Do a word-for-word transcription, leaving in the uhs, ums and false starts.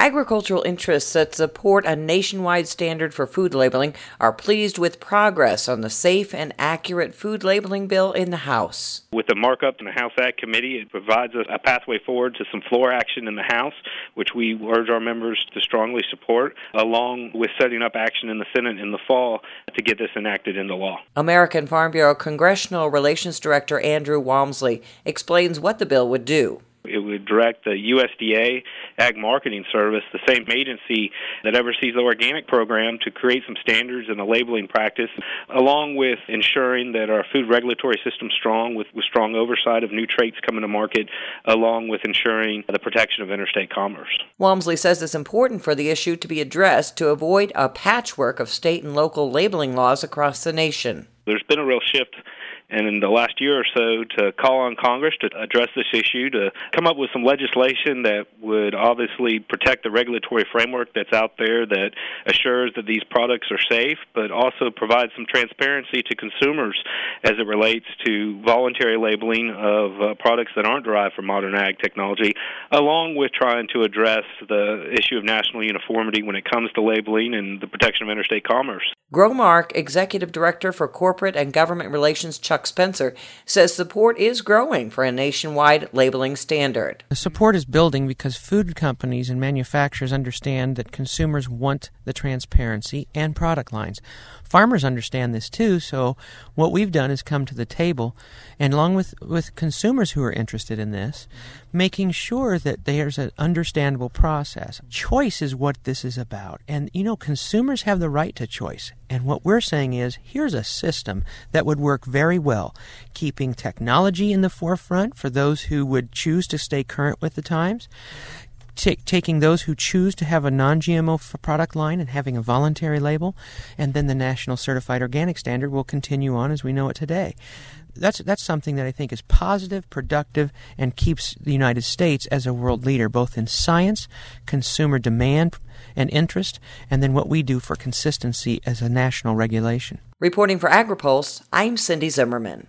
Agricultural interests that support a nationwide standard for food labeling are pleased with progress on the safe and accurate food labeling bill in the House. With the markup in the House Ag Committee, it provides us a pathway forward to some floor action in the House, which we urge our members to strongly support, along with setting up action in the Senate in the fall to get this enacted into law. American Farm Bureau Congressional Relations Director Andrew Walmsley explains what the bill would do. It would direct the U S D A Ag Marketing Service, the same agency that oversees the organic program, to create some standards in the labeling practice, along with ensuring that our food regulatory system is strong, with, with strong oversight of new traits coming to market, along with ensuring the protection of interstate commerce. Walmsley says it's important for the issue to be addressed to avoid a patchwork of state and local labeling laws across the nation. There's been a real shift and in the last year or so to call on Congress to address this issue, to come up with some legislation that would obviously protect the regulatory framework that's out there that assures that these products are safe, but also provide some transparency to consumers as it relates to voluntary labeling of uh, products that aren't derived from modern ag technology, along with trying to address the issue of national uniformity when it comes to labeling and the protection of interstate commerce. Growmark Executive Director for Corporate and Government Relations Chuck Spencer says support is growing for a nationwide labeling standard. The support is building because food companies and manufacturers understand that consumers want the transparency and product lines. Farmers understand this too, so what we've done is come to the table, and along with, with consumers who are interested in this, making sure that there's an understandable process. Choice is what this is about. And, you know, consumers have the right to choice. And what we're saying is, here's a system that would work very well, keeping technology in the forefront for those who would choose to stay current with the times, T- taking those who choose to have a non-G M O product line and having a voluntary label, and then the National Certified Organic Standard will continue on as we know it today. That's that's something that I think is positive, productive, and keeps the United States as a world leader, both in science, consumer demand and interest, and then what we do for consistency as a national regulation. Reporting for AgriPulse, I'm Cindy Zimmerman.